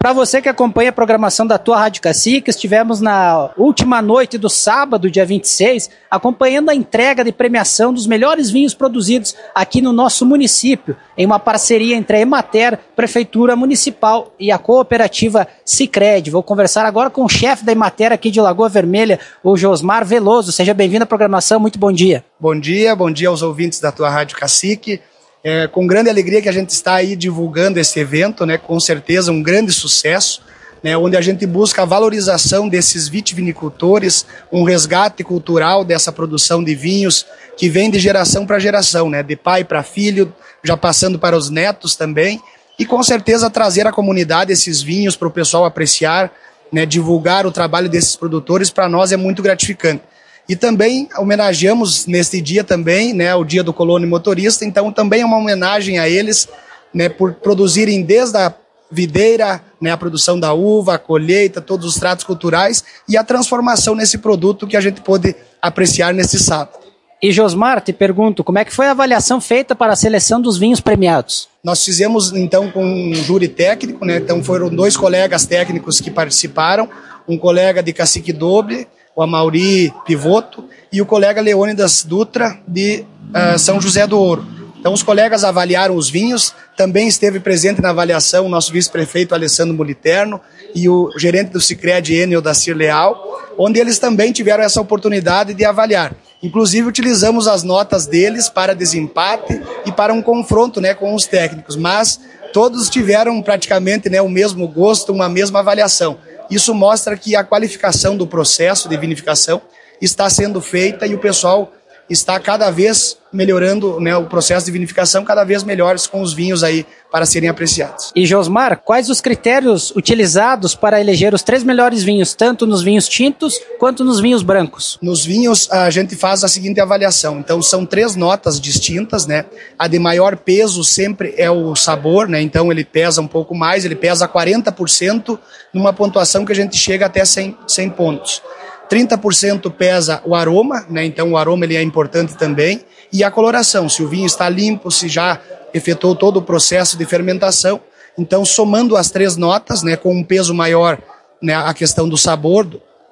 Para você que acompanha a programação da tua Rádio Cacique, estivemos na última noite do sábado, dia 26, acompanhando a entrega de premiação dos melhores vinhos produzidos aqui no nosso município, em uma parceria entre a Emater, Prefeitura Municipal e a cooperativa Sicredi. Vou conversar agora com o chefe da Emater aqui de Lagoa Vermelha, o Josmar Veloso. Seja bem-vindo à programação, muito bom dia. Bom dia aos ouvintes da tua Rádio Cacique. É com grande alegria que a gente está aí divulgando esse evento, né, com certeza um grande sucesso, né, onde a gente busca a valorização desses vitivinicultores, um resgate cultural dessa produção de vinhos que vem de geração para geração, né, de pai para filho, já passando para os netos também, e com certeza trazer à comunidade esses vinhos para o pessoal apreciar, né, divulgar o trabalho desses produtores, para nós é muito gratificante. E também homenageamos neste dia também, né, o dia do colono motorista, então também é uma homenagem a eles, né, por produzirem desde a videira, né, a produção da uva, a colheita, todos os tratos culturais e a transformação nesse produto que a gente pôde apreciar nesse sábado. E Josmar, te pergunto, como é que foi a avaliação feita para a seleção dos vinhos premiados? Nós fizemos então com um júri técnico, né, então foram 2 colegas técnicos que participaram, um colega de Cacique Doble, o Amaury Pivoto, e o colega Leônidas Dutra, de São José do Ouro. Então os colegas avaliaram os vinhos, também esteve presente na avaliação o nosso vice-prefeito Alessandro Moliterno e o gerente do Sicredi, Enio Dacir Leal, onde eles também tiveram essa oportunidade de avaliar. Inclusive utilizamos as notas deles para desempate e para um confronto, né, com os técnicos, mas todos tiveram praticamente, né, o mesmo gosto, uma mesma avaliação. Isso mostra que a qualificação do processo de vinificação está sendo feita e o pessoal está cada vez melhorando, né, o processo de vinificação cada vez melhores com os vinhos aí para serem apreciados. E Josmar, quais os critérios utilizados para eleger os 3 melhores vinhos, tanto nos vinhos tintos quanto nos vinhos brancos? Nos vinhos a gente faz a seguinte avaliação, então são 3 notas distintas, né? A de maior peso sempre é o sabor, né? Então ele pesa um pouco mais, ele pesa 40% numa pontuação que a gente chega até 100 pontos. 30% pesa o aroma, né? Então o aroma ele é importante também, e a coloração, se o vinho está limpo, se já efetuou todo o processo de fermentação. Então somando as 3 notas, né, com um peso maior, né, a questão do sabor,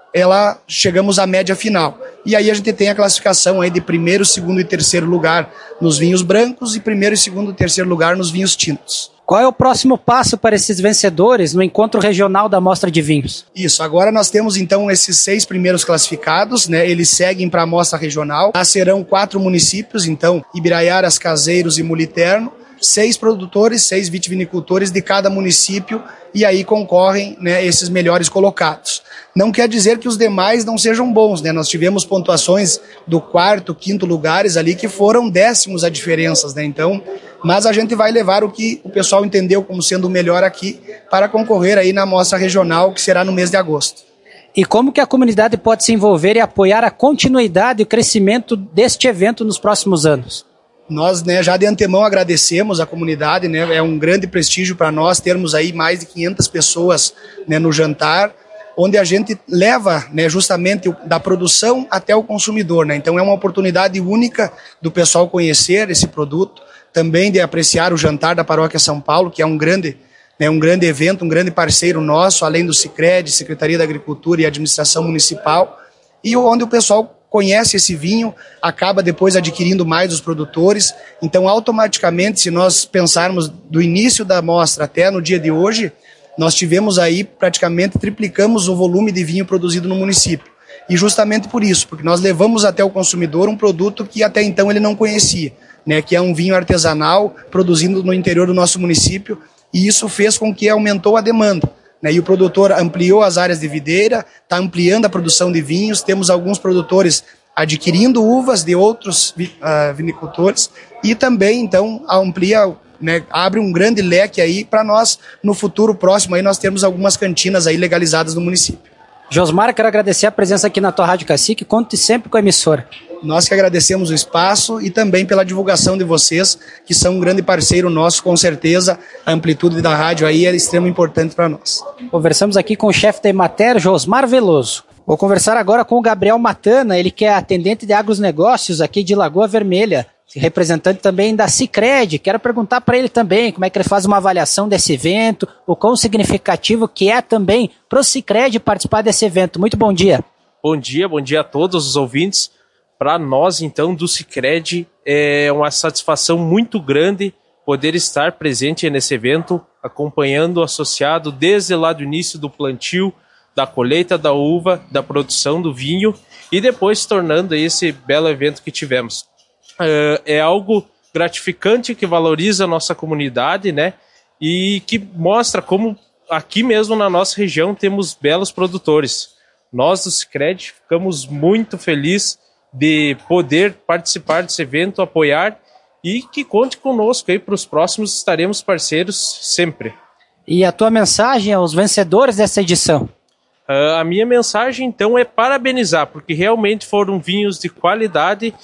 chegamos à média final. E aí a gente tem a classificação aí de 1º, 2º e 3º lugar nos vinhos brancos e 1º, 2º e 3º lugar nos vinhos tintos. Qual é o próximo passo para esses vencedores no encontro regional da Mostra de Vinhos? Isso, agora nós temos então esses 6 primeiros classificados, né? Eles seguem para a Mostra Regional. Lá serão 4 municípios, então Ibiraiaras, Caseiros e Moliterno, 6 produtores, 6 vitivinicultores de cada município, e aí concorrem, né, esses melhores colocados. Não quer dizer que os demais não sejam bons, né? Nós tivemos pontuações do 4º, 5º lugares ali que foram décimos a diferenças, né? Então, mas a gente vai levar o que o pessoal entendeu como sendo o melhor aqui para concorrer aí na Mostra Regional, que será no mês de agosto. E como que a comunidade pode se envolver e apoiar a continuidade e o crescimento deste evento nos próximos anos? Nós, né, já de antemão agradecemos a comunidade, né? É um grande prestígio para nós termos aí mais de 500 pessoas, né, no jantar, onde a gente leva, né, justamente da produção até o consumidor, né? Então é uma oportunidade única do pessoal conhecer esse produto, também de apreciar o jantar da Paróquia São Paulo, que é um grande evento, um grande parceiro nosso, além do Sicredi, Secretaria da Agricultura e Administração Municipal, e onde o pessoal conhece esse vinho, acaba depois adquirindo mais os produtores. Então, automaticamente, se nós pensarmos do início da mostra até no dia de hoje, nós tivemos aí, praticamente, triplicamos o volume de vinho produzido no município. E justamente por isso, porque nós levamos até o consumidor um produto que até então ele não conhecia, né, que é um vinho artesanal produzido no interior do nosso município, e isso fez com que aumentou a demanda, né, e o produtor ampliou as áreas de videira, está ampliando a produção de vinhos, temos alguns produtores adquirindo uvas de outros vinicultores, e também, então, amplia, né, abre um grande leque aí para nós, no futuro próximo, aí nós temos algumas cantinas aí legalizadas no município. Josmar, quero agradecer a presença aqui na tua Rádio Cacique, conte sempre com a emissora. Nós que agradecemos o espaço e também pela divulgação de vocês, que são um grande parceiro nosso, com certeza. A amplitude da rádio aí é extremamente importante para nós. Conversamos aqui com o chefe da Emater, Josmar Veloso. Vou conversar agora com o Gabriel Matana, ele que é atendente de agronegócios aqui de Lagoa Vermelha. representante também da Sicredi. Quero perguntar para ele também como é que ele faz uma avaliação desse evento, o quão significativo que é também para o Sicredi participar desse evento. Muito bom dia. Bom dia a todos os ouvintes. Para nós, então, do Sicredi, é uma satisfação muito grande poder estar presente nesse evento, acompanhando o associado desde lá do início do plantio, da colheita da uva, da produção do vinho e depois se tornando esse belo evento que tivemos. É algo gratificante que valoriza a nossa comunidade, né? E que mostra como aqui mesmo na nossa região temos belos produtores. Nós do Sicredi ficamos muito felizes de poder participar desse evento, apoiar e que conte conosco aí para os próximos, estaremos parceiros sempre. E a tua mensagem aos vencedores dessa edição? A minha mensagem então é parabenizar, porque realmente foram vinhos de qualidade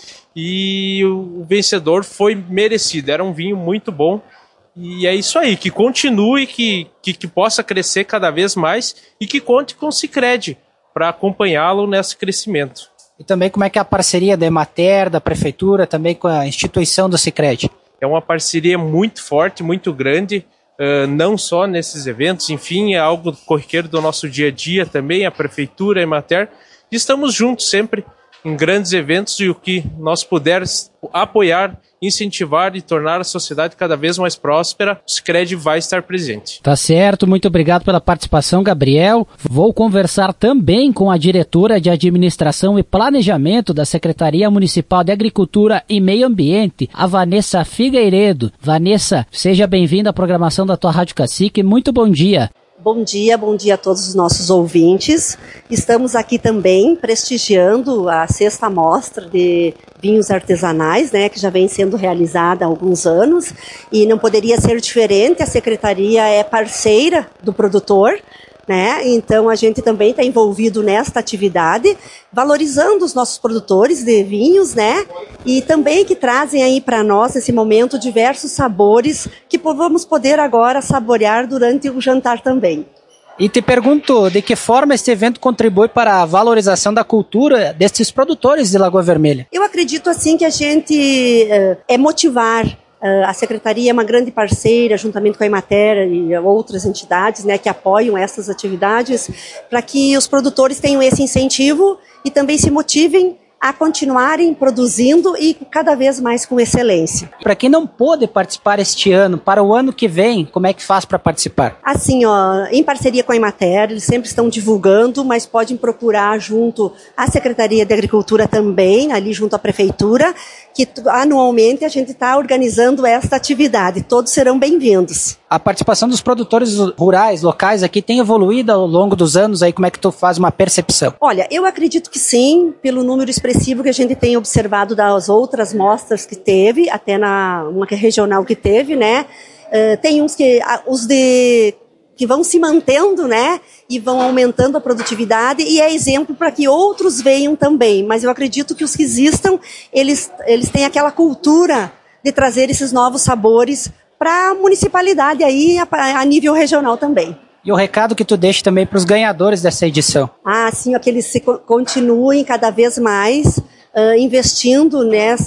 e o vencedor foi merecido, era um vinho muito bom. E é isso aí, que continue, que possa crescer cada vez mais e que conte com o Sicredi para acompanhá-lo nesse crescimento. E também como é que é a parceria da Emater, da Prefeitura, também com a instituição do Sicredi? É uma parceria muito forte, muito grande, não só nesses eventos, enfim, é algo corriqueiro do nosso dia a dia também, a Prefeitura, a Emater. Estamos juntos sempre em grandes eventos e o que nós pudermos apoiar, incentivar e tornar a sociedade cada vez mais próspera, o Sicredi vai estar presente. Tá certo, muito obrigado pela participação, Gabriel. Vou conversar também com a diretora de Administração e Planejamento da Secretaria Municipal de Agricultura e Meio Ambiente, a Vanessa Figueiredo. Vanessa, seja bem-vinda à programação da tua Rádio Cacique, muito bom dia. Bom dia a todos os nossos ouvintes. Estamos aqui também prestigiando a 6ª mostra de vinhos artesanais, né, que já vem sendo realizada há alguns anos e não poderia ser diferente, a Secretaria é parceira do produtor, né? Então a gente também está envolvido nesta atividade, valorizando os nossos produtores de vinhos, né? E também que trazem aí para nós, nesse momento, diversos sabores que vamos poder agora saborear durante o jantar também. E te pergunto, de que forma este evento contribui para a valorização da cultura desses produtores de Lagoa Vermelha? Eu acredito assim que a gente é motivar. A Secretaria é uma grande parceira, juntamente com a Emater e outras entidades, né, que apoiam essas atividades, para que os produtores tenham esse incentivo e também se motivem a continuarem produzindo e cada vez mais com excelência. Para quem não pôde participar este ano, para o ano que vem, como é que faz para participar? Assim, em parceria com a Emater, eles sempre estão divulgando, mas podem procurar junto à Secretaria de Agricultura também, ali junto à Prefeitura, que anualmente a gente está organizando esta atividade. Todos serão bem-vindos. A participação dos produtores rurais, locais aqui, tem evoluído ao longo dos anos aí? Como é que tu faz uma percepção? Olha, eu acredito que sim, pelo número expressivo que a gente tem observado das outras mostras que teve, até uma regional que teve, né? Tem uns que vão se mantendo, né? E vão aumentando a produtividade e é exemplo para que outros venham também. Mas eu acredito que os que existam, eles têm aquela cultura de trazer esses novos sabores para a municipalidade aí a nível regional também. E o recado que tu deixa também para os ganhadores dessa edição? Sim, que eles continuem cada vez mais investindo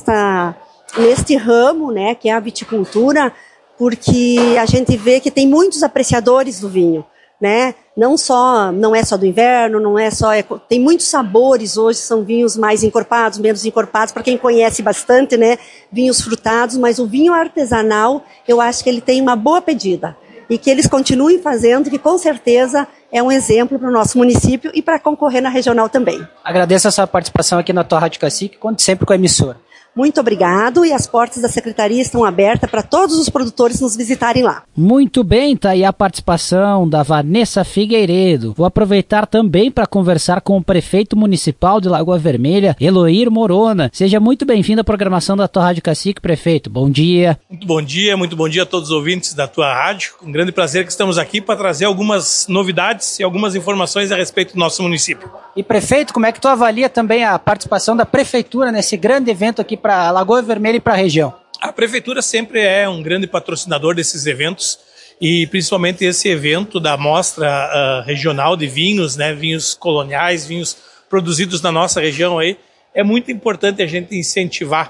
neste ramo, né, que é a viticultura, porque a gente vê que tem muitos apreciadores do vinho, né? Não é só do inverno, tem muitos sabores hoje, são vinhos mais encorpados, menos encorpados, para quem conhece bastante, né? Vinhos frutados, mas o vinho artesanal, eu acho que ele tem uma boa pedida. E que eles continuem fazendo, que com certeza é um exemplo para o nosso município e para concorrer na regional também. Agradeço a sua participação aqui na tua Rádio Cacique, conte sempre com a emissora. Muito obrigado e as portas da Secretaria estão abertas para todos os produtores nos visitarem lá. Muito bem, tá aí a participação da Vanessa Figueiredo. Vou aproveitar também para conversar com o prefeito municipal de Lagoa Vermelha, Eloir Morona. Seja muito bem-vindo à programação da tua Rádio Cacique, prefeito. Bom dia. Muito bom dia a todos os ouvintes da tua rádio. Um grande prazer que estamos aqui para trazer algumas novidades e algumas informações a respeito do nosso município. E prefeito, como é que tu avalia também a participação da prefeitura nesse grande evento aqui para Lagoa Vermelha e para a região? A prefeitura sempre é um grande patrocinador desses eventos e principalmente esse evento da mostra regional de vinhos, né, vinhos coloniais, vinhos produzidos na nossa região aí, é muito importante a gente incentivar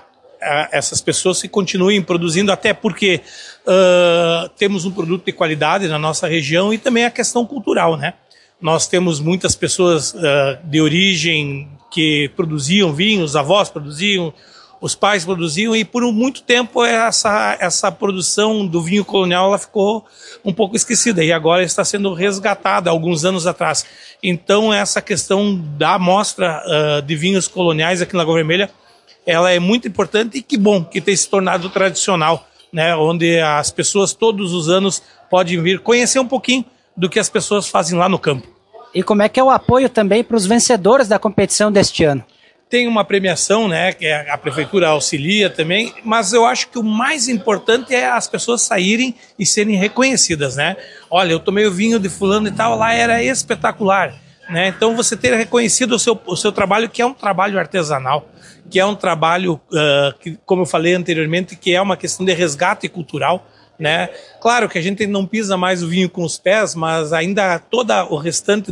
essas pessoas que continuem produzindo, até porque temos um produto de qualidade na nossa região e também a questão cultural, né? Nós temos muitas pessoas de origem que produziam vinhos, os avós produziam, os pais produziam, e por muito tempo essa produção do vinho colonial ela ficou um pouco esquecida, e agora está sendo resgatada alguns anos atrás. Então essa questão da mostra de vinhos coloniais aqui na Lagoa Vermelha, ela é muito importante, e que bom que tem se tornado tradicional, né, onde as pessoas todos os anos podem vir conhecer um pouquinho do que as pessoas fazem lá no campo. E como é que é o apoio também para os vencedores da competição deste ano? Tem uma premiação, né, que a prefeitura auxilia também, mas eu acho que o mais importante é as pessoas saírem e serem reconhecidas, né? Olha, eu tomei o vinho de fulano e tal, lá era espetacular, né? Então você ter reconhecido o seu trabalho, que é um trabalho artesanal, que é um trabalho, que, como eu falei anteriormente, que é uma questão de resgate cultural, né? Claro que a gente não pisa mais o vinho com os pés, mas ainda todo o restante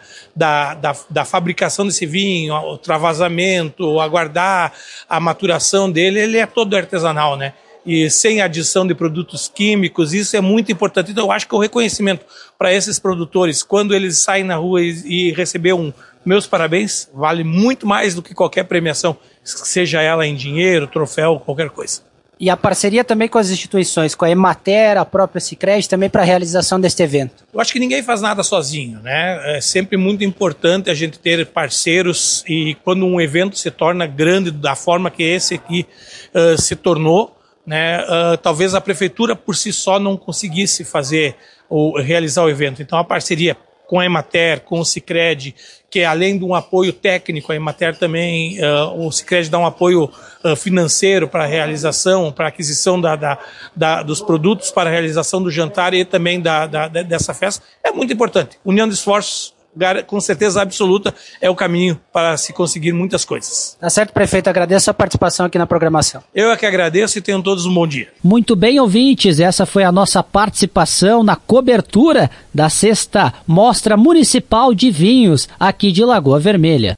da fabricação desse vinho, o travasamento, aguardar a maturação dele, ele é todo artesanal, né? E sem adição de produtos químicos, isso é muito importante. Então eu acho que o reconhecimento para esses produtores, quando eles saem na rua e receber meus parabéns, vale muito mais do que qualquer premiação, seja ela em dinheiro, troféu, qualquer coisa. E a parceria também com as instituições, com a Emater, a própria Sicredi, também para a realização deste evento. Eu acho que ninguém faz nada sozinho, né? É sempre muito importante a gente ter parceiros, e quando um evento se torna grande da forma que esse aqui se tornou, né? Talvez a prefeitura por si só não conseguisse fazer ou realizar o evento. Então a parceria com a Emater, com o Sicredi, que além de um apoio técnico, a Emater também, o Sicredi dá um apoio financeiro para a realização, para a aquisição dos produtos, para a realização do jantar e também dessa festa, é muito importante. União de esforços, com certeza absoluta, é o caminho para se conseguir muitas coisas. Tá certo, prefeito, agradeço a participação aqui na programação. Eu é que agradeço e tenham todos um bom dia. Muito bem, ouvintes, essa foi a nossa participação na cobertura da 6ª Mostra Municipal de Vinhos aqui de Lagoa Vermelha.